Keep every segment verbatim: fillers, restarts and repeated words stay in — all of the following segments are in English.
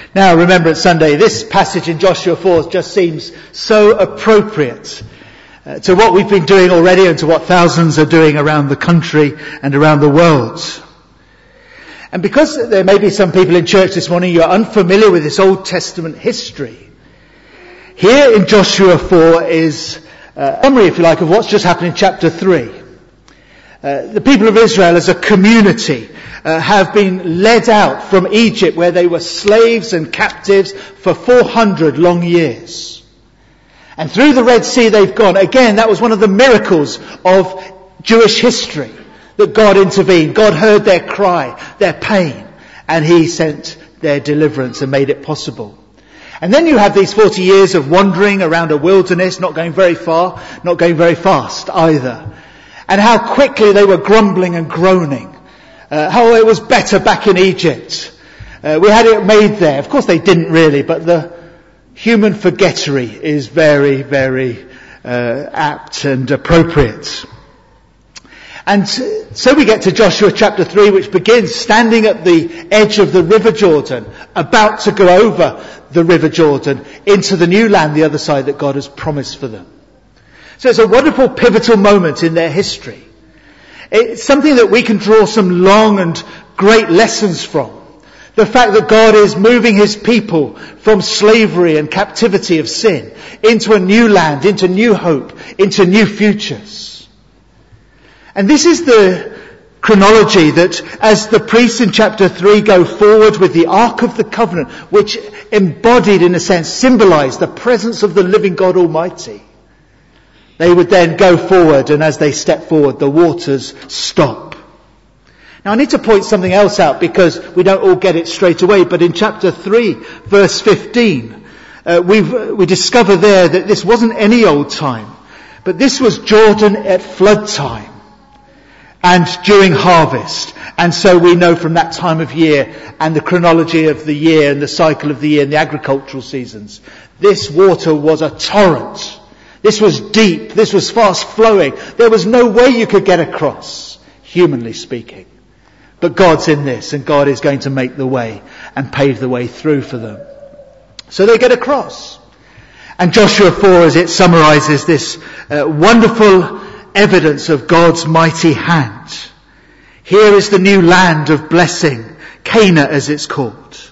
Now, Remembrance Sunday, this passage in Joshua four just seems so appropriate uh, to what we've been doing already and to what thousands are doing around the country and around the world. And because there may be some people in church this morning who are unfamiliar with this Old Testament history, here in Joshua four is a summary, if you like, of what's just happened in chapter three. Uh, the people of Israel as a community uh, have been led out from Egypt, where they were slaves and captives for four hundred long years. And through the Red Sea they've gone. Again, that was one of the miracles of Jewish history, that God intervened. God heard their cry, their pain, and He sent their deliverance and made it possible. And then you have these forty years of wandering around a wilderness, not going very far, not going very fast either. And how quickly they were grumbling and groaning. Uh, how it was better back in Egypt. Uh, we had it made there. Of course they didn't really, but the human forgettery is very, very uh, apt and appropriate. And so we get to Joshua chapter three, which begins standing at the edge of the River Jordan, about to go over the River Jordan into the new land, the other side that God has promised for them. So it's a wonderful pivotal moment in their history. It's something that we can draw some long and great lessons from. The fact that God is moving His people from slavery and captivity of sin into a new land, into new hope, into new futures. And this is the chronology that as the priests in chapter three go forward with the Ark of the Covenant, which embodied, in a sense, symbolized the presence of the living God Almighty, they would then go forward, and as they step forward, the waters stop. Now I need to point something else out because we don't all get it straight away, but in chapter three, verse fifteen, uh, we've, we discover there that this wasn't any old time, but this was Jordan at flood time and during harvest. And so we know from that time of year and the chronology of the year and the cycle of the year and the agricultural seasons, this water was a torrent. This was deep. This was fast flowing. There was no way you could get across, humanly speaking. But God's in this, and God is going to make the way and pave the way through for them. So they get across. And Joshua four, as it summarizes this uh, wonderful evidence of God's mighty hand. Here is the new land of blessing, Canaan as it's called.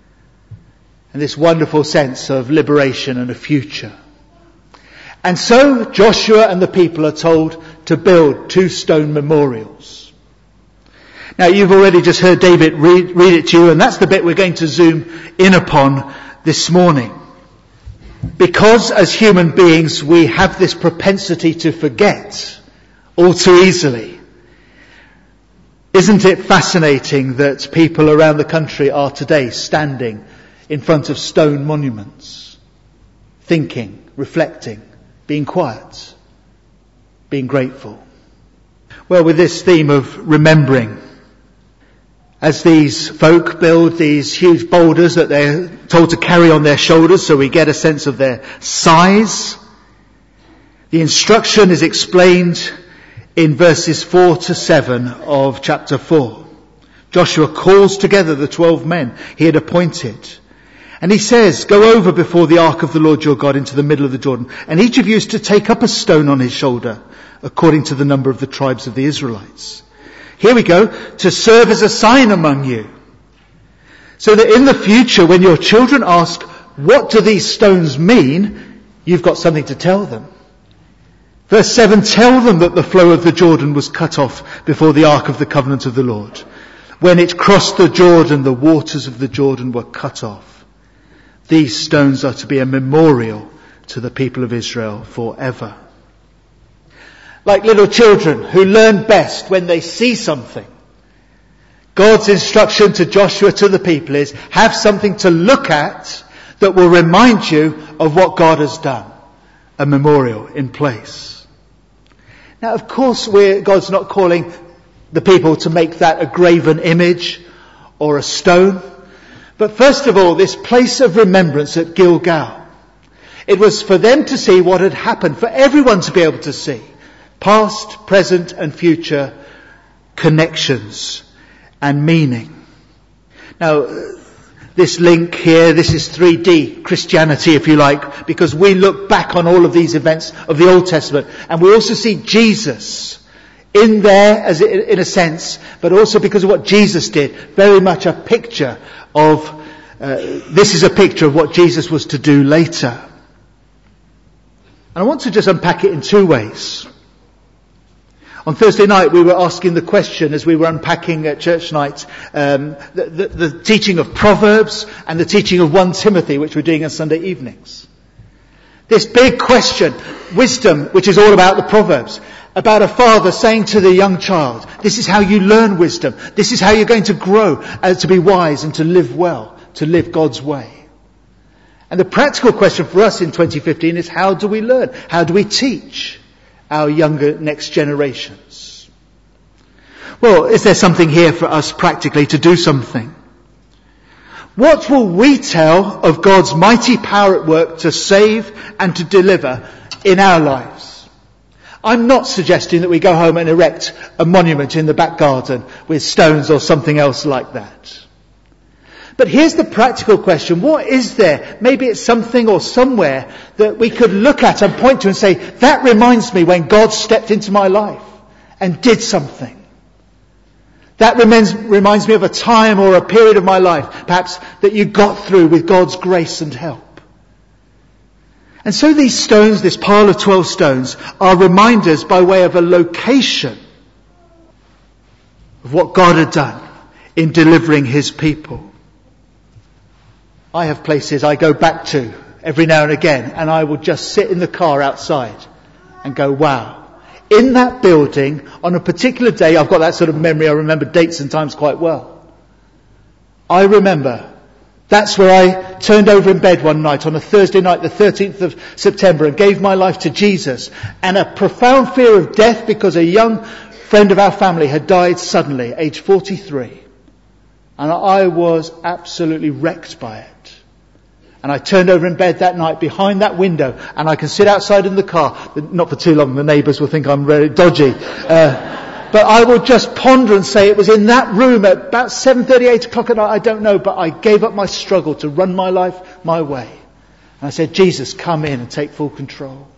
And this wonderful sense of liberation and a future. And so Joshua and the people are told to build two stone memorials. Now you've already just heard David read, read it to you, and that's the bit we're going to zoom in upon this morning. Because as human beings we have this propensity to forget all too easily. Isn't it fascinating that people around the country are today standing in front of stone monuments, thinking, reflecting, being quiet, being grateful? Well, with this theme of remembering, as these folk build these huge boulders that they're told to carry on their shoulders, so we get a sense of their size, the instruction is explained in verses four to seven of chapter four. Joshua calls together the twelve men he had appointed. And he says, go over before the ark of the Lord your God into the middle of the Jordan. And each of you is to take up a stone on his shoulder, according to the number of the tribes of the Israelites. Here we go, to serve as a sign among you. So that in the future, when your children ask, what do these stones mean? You've got something to tell them. Verse seven, tell them that the flow of the Jordan was cut off before the ark of the covenant of the Lord. When it crossed the Jordan, the waters of the Jordan were cut off. These stones are to be a memorial to the people of Israel forever. Like little children who learn best when they see something, God's instruction to Joshua, to the people, is have something to look at that will remind you of what God has done. A memorial in place. Now, of course, we're, God's not calling the people to make that a graven image or a stone. But first of all, this place of remembrance at Gilgal. It was for them to see what had happened, for everyone to be able to see. Past, present and future connections and meaning. Now, this link here. This is three D Christianity, if you like, because we look back on all of these events of the Old Testament, and we also see Jesus in there, as in a sense, but also because of what Jesus did, very much a picture of, uh, this is a picture of what Jesus was to do later. And I want to just unpack it in two ways. On Thursday night, we were asking the question as we were unpacking at church night, um, the, the, the teaching of Proverbs and the teaching of First Timothy, which we're doing on Sunday evenings. This big question, wisdom, which is all about the Proverbs, about a father saying to the young child, this is how you learn wisdom. This is how you're going to grow uh, to be wise and to live well, to live God's way. And the practical question for us in twenty fifteen is, how do we learn? How do we teach our younger next generations? Well, is there something here for us practically to do something? What will we tell of God's mighty power at work to save and to deliver in our lives? I'm not suggesting that we go home and erect a monument in the back garden with stones or something else like that. But here's the practical question. What is there? Maybe it's something or somewhere that we could look at and point to and say, that reminds me when God stepped into my life and did something. That reminds, reminds me of a time or a period of my life, perhaps, that you got through with God's grace and help. And so these stones, this pile of twelve stones, are reminders by way of a location of what God had done in delivering his people. I have places I go back to every now and again, and I will just sit in the car outside and go, wow. In that building, on a particular day, I've got that sort of memory, I remember dates and times quite well. I remember, that's where I turned over in bed one night on a Thursday night, the thirteenth of September, and gave my life to Jesus. And a profound fear of death because a young friend of our family had died suddenly, age forty-three. And I was absolutely wrecked by it. And I turned over in bed that night behind that window, and I can sit outside in the car. Not for too long, the neighbours will think I'm very dodgy. Uh, but I will just ponder and say it was in that room at about seven thirty, eight o'clock at night, I don't know, but I gave up my struggle to run my life my way. And I said, Jesus, come in and take full control.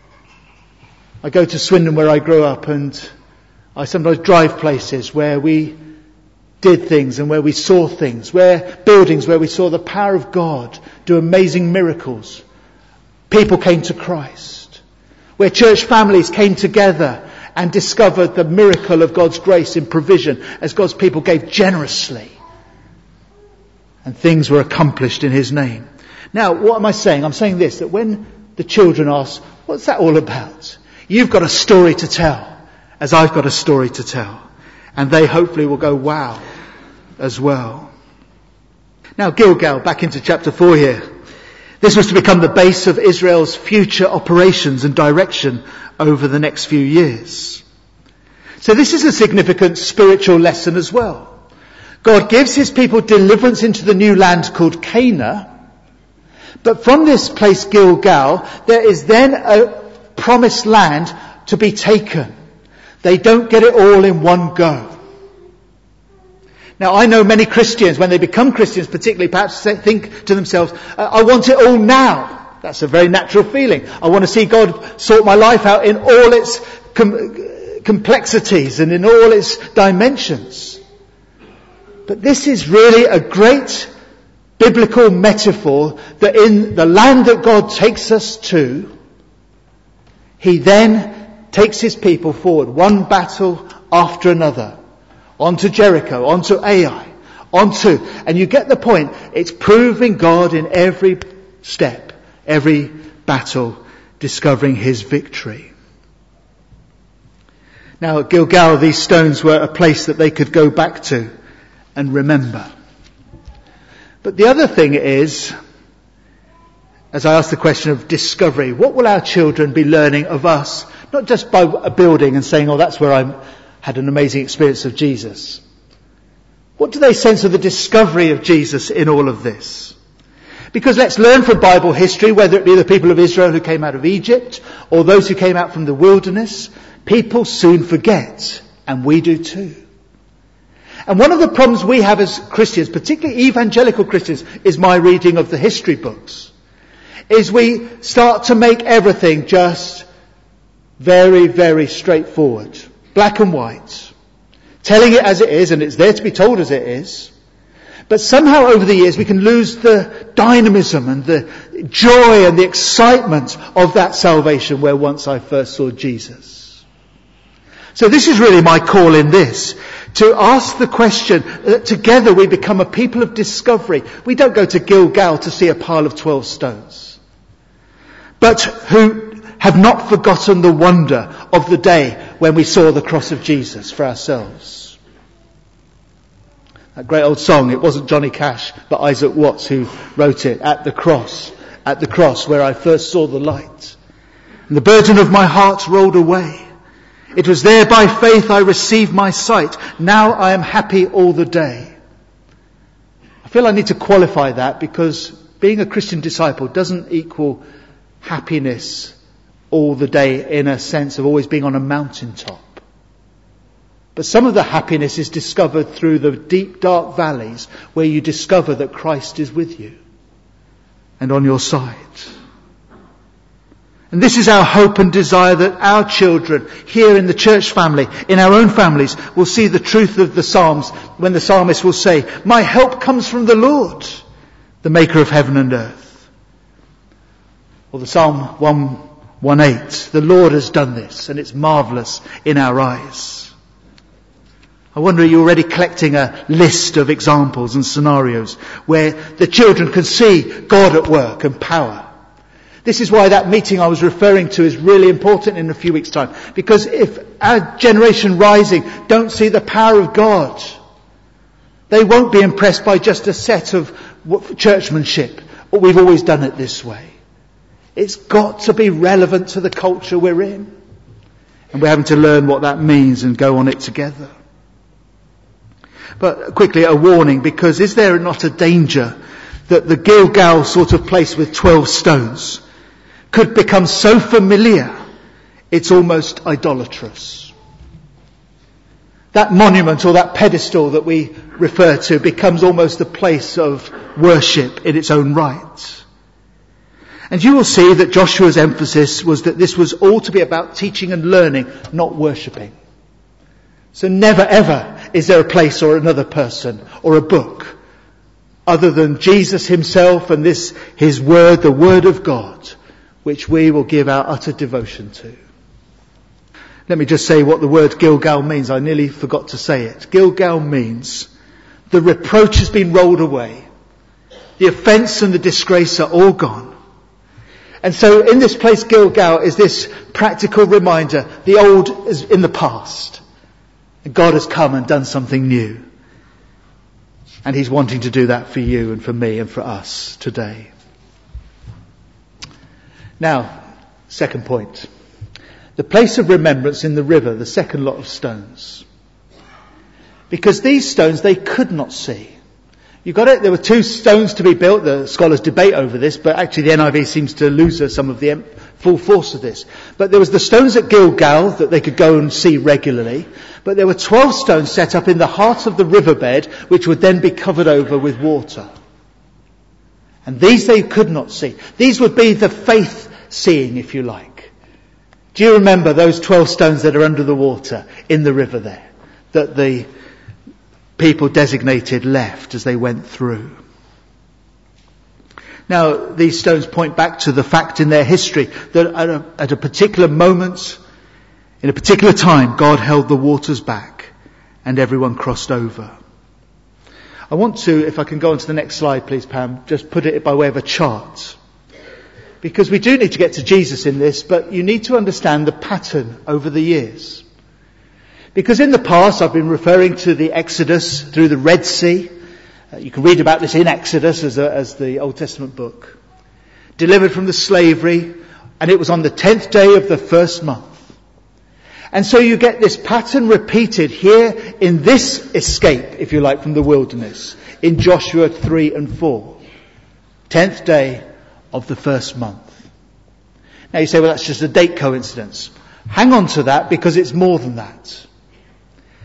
I go to Swindon where I grew up, and I sometimes drive places where we did things and where we saw things, where buildings where we saw the power of God do amazing miracles. People came to Christ. Where church families came together and discovered the miracle of God's grace in provision as God's people gave generously. And things were accomplished in his name. Now, what am I saying? I'm saying this, that when the children ask, what's that all about? You've got a story to tell, as I've got a story to tell. And they hopefully will go, wow, as well. Now, Gilgal, back into chapter four here. This was to become the base of Israel's future operations and direction over the next few years. So this is a significant spiritual lesson as well. God gives his people deliverance into the new land called Canaan. But from this place, Gilgal, there is then a promised land to be taken. They don't get it all in one go. Now, I know many Christians, when they become Christians particularly, perhaps think to themselves, I want it all now. That's a very natural feeling. I want to see God sort my life out in all its com- complexities and in all its dimensions. But this is really a great biblical metaphor that in the land that God takes us to, he then takes his people forward, one battle after another, onto Jericho, onto Ai, onto, and you get the point, it's proving God in every step, every battle, discovering his victory. Now at Gilgal, these stones were a place that they could go back to and remember. But the other thing is, as I ask the question of discovery, what will our children be learning of us? Not just by a building and saying, oh, that's where I had an amazing experience of Jesus. What do they sense of the discovery of Jesus in all of this? Because let's learn from Bible history, whether it be the people of Israel who came out of Egypt or those who came out from the wilderness, people soon forget, and we do too. And one of the problems we have as Christians, particularly evangelical Christians, is my reading of the history books, is we start to make everything just very, very straightforward. Black and white. Telling it as it is, and it's there to be told as it is. But somehow over the years we can lose the dynamism and the joy and the excitement of that salvation where once I first saw Jesus. So this is really my call in this, to ask the question that together we become a people of discovery. We don't go to Gilgal to see a pile of twelve stones, but who have not forgotten the wonder of the day when we saw the cross of Jesus for ourselves. That great old song, it wasn't Johnny Cash, but Isaac Watts who wrote it, At the Cross, at the cross where I first saw the light. And the burden of my heart rolled away. It was there by faith I received my sight. Now I am happy all the day. I feel I need to qualify that because being a Christian disciple doesn't equal happiness all the day in a sense of always being on a mountaintop. But some of the happiness is discovered through the deep, dark valleys where you discover that Christ is with you and on your side. And this is our hope and desire, that our children here in the church family, in our own families, will see the truth of the Psalms when the psalmist will say, my help comes from the Lord, the maker of heaven and earth. Or the Psalm one eighteen, the Lord has done this and it's marvellous in our eyes. I wonder, are you already collecting a list of examples and scenarios where the children can see God at work and power? This is why that meeting I was referring to is really important in a few weeks' time. Because if our generation rising don't see the power of God, they won't be impressed by just a set of churchmanship, or we've always done it this way. It's got to be relevant to the culture we're in. And we're having to learn what that means and go on it together. But quickly, a warning, because is there not a danger that the Gilgal sort of place with twelve stones could become so familiar it's almost idolatrous? That monument or that pedestal that we refer to becomes almost a place of worship in its own right. And you will see that Joshua's emphasis was that this was all to be about teaching and learning, not worshipping. So never ever is there a place or another person or a book other than Jesus himself and this, his word, the word of God, which we will give our utter devotion to. Let me just say what the word Gilgal means. I nearly forgot to say it. Gilgal means the reproach has been rolled away. The offence and the disgrace are all gone. And so in this place Gilgal is this practical reminder, the old is in the past. And God has come and done something new. And he's wanting to do that for you and for me and for us today. Now, second point. The place of remembrance in the river, the second lot of stones. Because these stones they could not see. You got it? There were two stones to be built. The scholars debate over this, but actually the N I V seems to lose some of the full force of this. But there was the stones at Gilgal that they could go and see regularly. But there were twelve stones set up in the heart of the riverbed, which would then be covered over with water. And these they could not see. These would be the faith seeing, if you like. Do you remember those twelve stones that are under the water in the river there, that the people designated left as they went through? Now, these stones point back to the fact in their history that at a, at a particular moment, in a particular time, God held the waters back and everyone crossed over. I want to, if I can go on to the next slide, please, Pam, just put it by way of a chart. Because we do need to get to Jesus in this, but you need to understand the pattern over the years. Because in the past, I've been referring to the Exodus through the Red Sea. Uh, you can read about this in Exodus as, a, as the Old Testament book. Delivered from the slavery, and it was on the tenth day of the first month. And so you get this pattern repeated here in this escape, if you like, from the wilderness, in Joshua three and four. Tenth day of the first month. Now you say, well, that's just a date coincidence. Hang on to that, because it's more than that.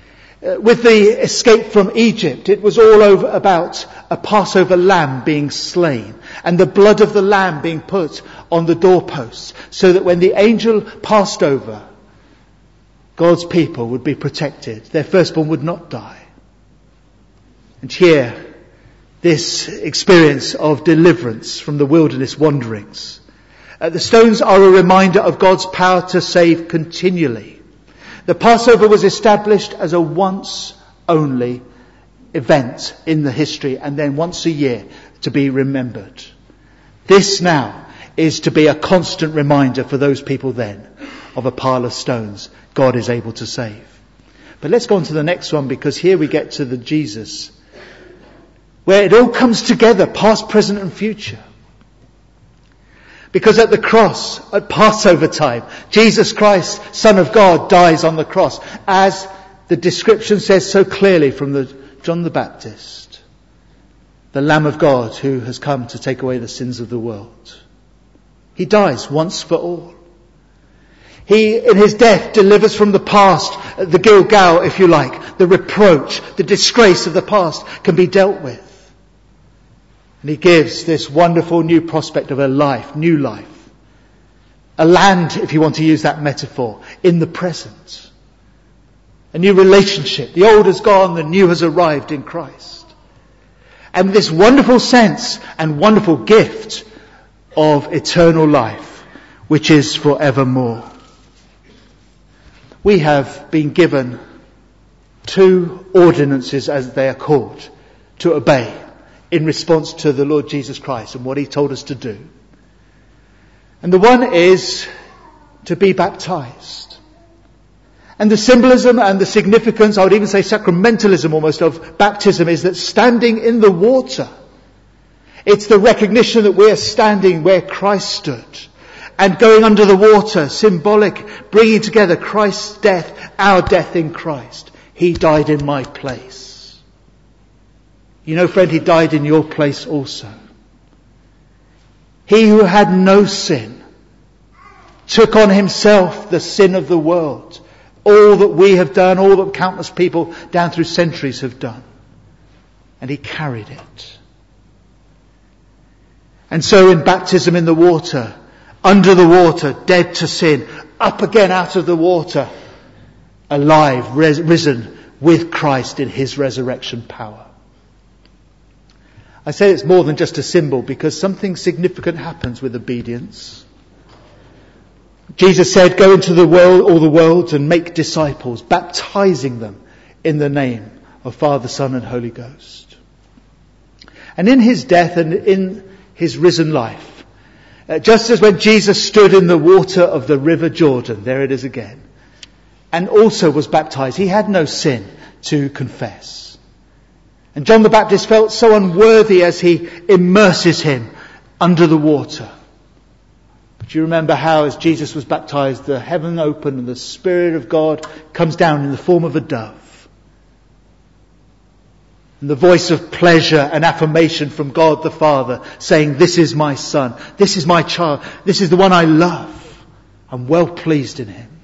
Uh, with the escape from Egypt, it was all over about a Passover lamb being slain and the blood of the lamb being put on the doorposts so that when the angel passed over, God's people would be protected. Their firstborn would not die. And here, this experience of deliverance from the wilderness wanderings. Uh, the stones are a reminder of God's power to save continually. The Passover was established as a once only event in the history and then once a year to be remembered. This now is to be a constant reminder for those people then of a pile of stones God is able to save. But let's go on to the next one, because here we get to the Jesus, where it all comes together, past, present and future. Because at the cross, at Passover time, Jesus Christ, Son of God, dies on the cross, as the description says so clearly from the John the Baptist, the Lamb of God who has come to take away the sins of the world. He dies once for all. He, in his death, delivers from the past, the Gilgal, if you like, the reproach, the disgrace of the past can be dealt with. And he gives this wonderful new prospect of a life, new life. A land, if you want to use that metaphor, in the present. A new relationship. The old has gone, the new has arrived in Christ. And this wonderful sense and wonderful gift of eternal life, which is forevermore. We have been given two ordinances, as they are called, to obey in response to the Lord Jesus Christ and what he told us to do. And the one is to be baptized. And the symbolism and the significance, I would even say sacramentalism almost, of baptism is that standing in the water, it's the recognition that we are standing where Christ stood. And going under the water, symbolic, bringing together Christ's death, our death in Christ. He died in my place. You know, friend, he died in your place also. He who had no sin took on himself the sin of the world. All that we have done, all that countless people down through centuries have done. And he carried it. And so in baptism in the water, under the water, dead to sin, up again out of the water, alive, res- risen with Christ in his resurrection power. I say it's more than just a symbol, because something significant happens with obedience. Jesus said, go into the world, all the world, and make disciples, baptizing them in the name of Father, Son and Holy Ghost. And in his death and in his risen life, uh, just as when Jesus stood in the water of the river Jordan, there it is again, and also was baptized, he had no sin to confess. And John the Baptist felt so unworthy as he immerses him under the water. But you remember how, as Jesus was baptized, the heaven opened and the Spirit of God comes down in the form of a dove. And the voice of pleasure and affirmation from God the Father saying, this is my Son, this is my child, this is the one I love. I'm well pleased in him.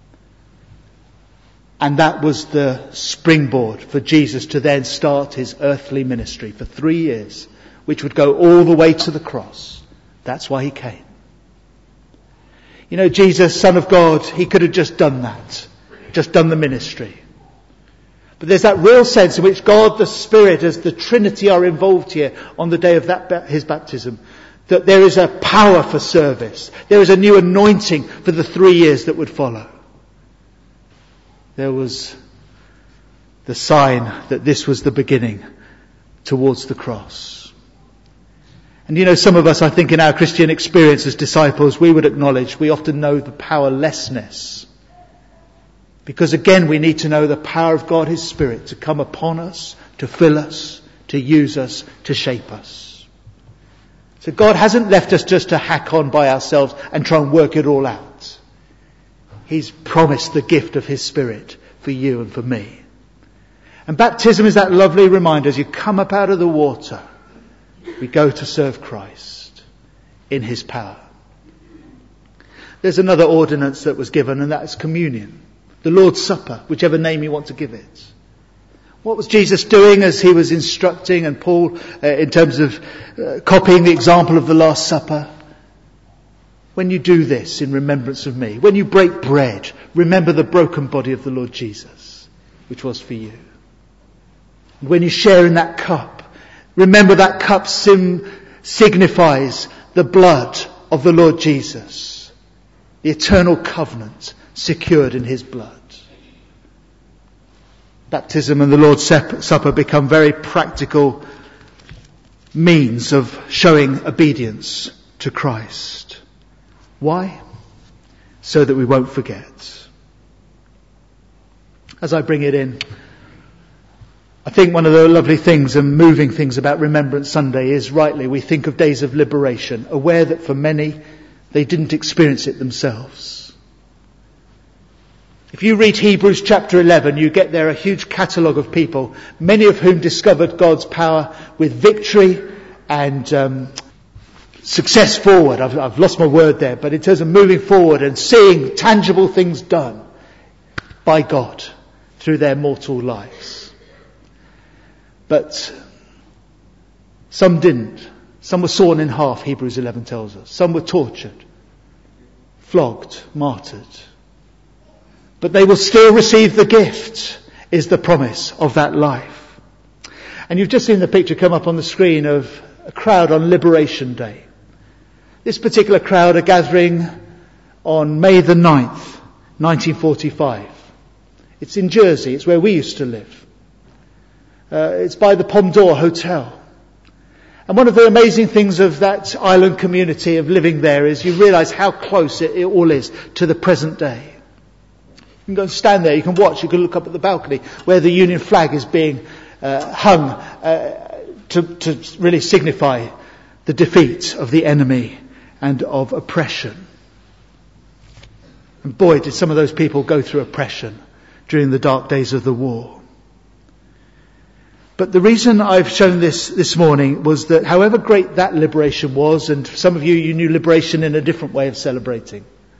And that was the springboard for Jesus to then start his earthly ministry for three years, which would go all the way to the cross. That's why he came. You know, Jesus, Son of God, he could have just done that, just done the ministry. But there's that real sense in which God the Spirit, as the Trinity are involved here on the day of that his baptism, that there is a power for service. There is a new anointing for the three years that would follow. There was the sign that this was the beginning towards the cross. And you know, some of us, I think, in our Christian experience as disciples, we would acknowledge we often know the powerlessness. Because again, we need to know the power of God, his Spirit, to come upon us, to fill us, to use us, to shape us. So God hasn't left us just to hack on by ourselves and try and work it all out. He's promised the gift of his Spirit for you and for me. And baptism is that lovely reminder, as you come up out of the water, we go to serve Christ in his power. There's another ordinance that was given, and that is communion. The Lord's Supper, whichever name you want to give it. What was Jesus doing as he was instructing, and Paul, uh, in terms of uh, copying the example of the Last Supper? When you do this in remembrance of me, when you break bread, remember the broken body of the Lord Jesus, which was for you. And when you share in that cup, remember that cup sim- signifies the blood of the Lord Jesus, the eternal covenant secured in his blood. Baptism and the Lord's Supper become very practical means of showing obedience to Christ. Why? So that we won't forget. As I bring it in, I think one of the lovely things and moving things about Remembrance Sunday is, rightly, we think of days of liberation, aware that for many, they didn't experience it themselves. If you read Hebrews chapter eleven, you get there a huge catalogue of people, many of whom discovered God's power with victory and um, success forward. I've, I've lost my word there, but in terms of moving forward and seeing tangible things done by God through their mortal lives. But some didn't. Some were sawn in half, Hebrews eleven tells us. Some were tortured, flogged, martyred. But they will still receive the gift, is the promise of that life. And you've just seen the picture come up on the screen of a crowd on Liberation Day. This particular crowd are gathering on May the ninth, nineteen forty-five. It's in Jersey. It's where we used to live. Uh, it's by the Palme d'Or Hotel. And one of the amazing things of that island community of living there is you realise how close it, it all is to the present day. You can go and stand there, you can watch, you can look up at the balcony where the Union flag is being uh, hung uh, to, to really signify the defeat of the enemy and of oppression. And boy, did some of those people go through oppression during the dark days of the war. But the reason I've shown this this morning was that however great that liberation was, and some of you, you knew liberation in a different way of celebrating.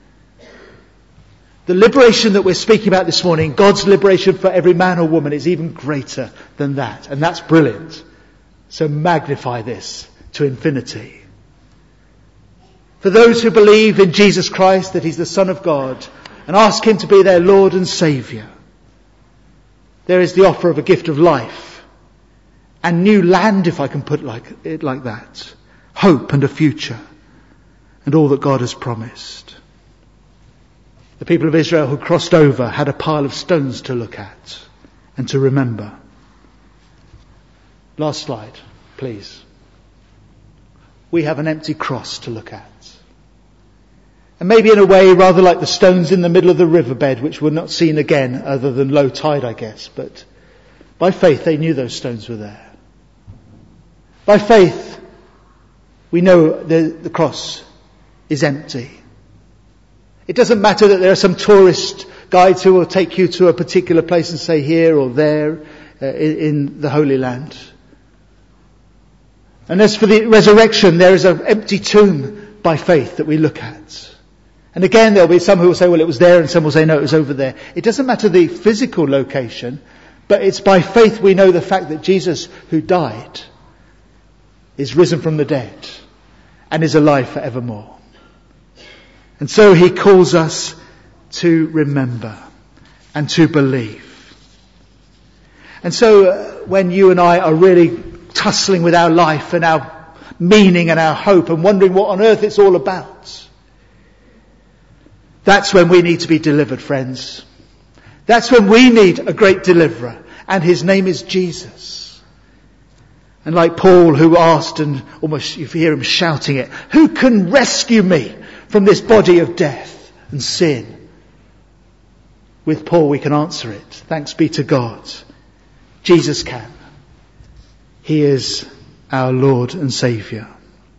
The liberation that we're speaking about this morning, God's liberation for every man or woman, is even greater than that. And that's brilliant. So magnify this to infinity. For those who believe in Jesus Christ, that he's the Son of God, and ask him to be their Lord and Saviour, there is the offer of a gift of life and new land, if I can put like, it like that. Hope and a future and all that God has promised. The people of Israel who crossed over had a pile of stones to look at and to remember. Last slide, please. We have an empty cross to look at. And maybe in a way rather like the stones in the middle of the riverbed, which were not seen again other than low tide, I guess. But by faith they knew those stones were there. By faith we know the, the cross is empty. It doesn't matter that there are some tourist guides who will take you to a particular place and say here or there uh, in, in the Holy Land. And as for the resurrection, there is an empty tomb by faith that we look at. And again, there'll be some who will say, well, it was there, and some will say, no, it was over there. It doesn't matter the physical location, but it's by faith we know the fact that Jesus, who died, is risen from the dead and is alive forevermore. And so he calls us to remember and to believe. And so uh, when you and I are really tussling with our life and our meaning and our hope and wondering what on earth it's all about, that's when we need to be delivered, friends. That's when we need a great deliverer, and his name is Jesus. And like Paul, who asked, and almost you hear him shouting it, who can rescue me from this body of death and sin? With Paul we can answer it. Thanks be to God. Jesus can. He is our Lord and Saviour.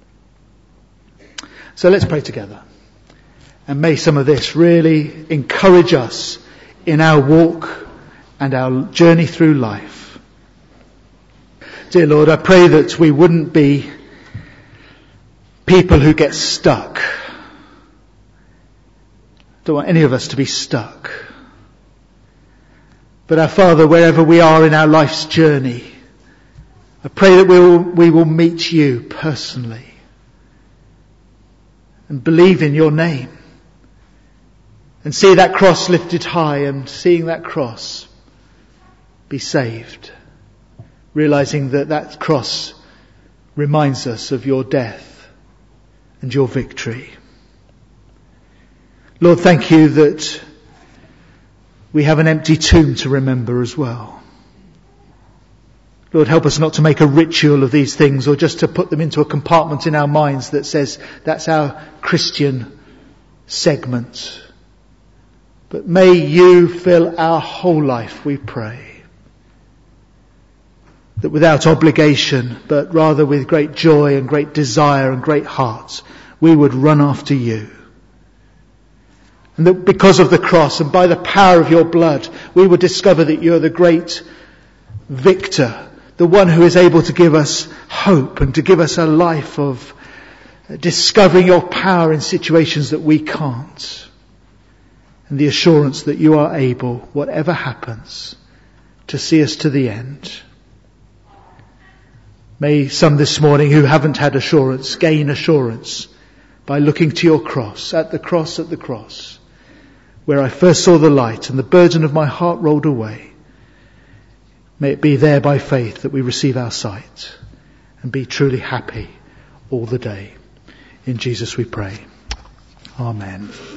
So let's pray together. And may some of this really encourage us in our walk and our journey through life. Dear Lord, I pray that we wouldn't be people who get stuck. I don't want any of us to be stuck. But our Father, wherever we are in our life's journey, I pray that we will, we will meet you personally and believe in your name and see that cross lifted high, and seeing that cross be saved, realizing that that cross reminds us of your death and your victory. Lord, thank you that we have an empty tomb to remember as well. Lord, help us not to make a ritual of these things, or just to put them into a compartment in our minds that says that's our Christian segment. But may you fill our whole life, we pray. That without obligation, but rather with great joy and great desire and great heart, we would run after you. And that because of the cross and by the power of your blood, we would discover that you are the great victor, the one who is able to give us hope and to give us a life of discovering your power in situations that we can't. And the assurance that you are able, whatever happens, to see us to the end. May some this morning who haven't had assurance gain assurance by looking to your cross, at the cross, at the cross, where I first saw the light and the burden of my heart rolled away. May it be there by faith that we receive our sight and be truly happy all the day. In Jesus we pray. Amen.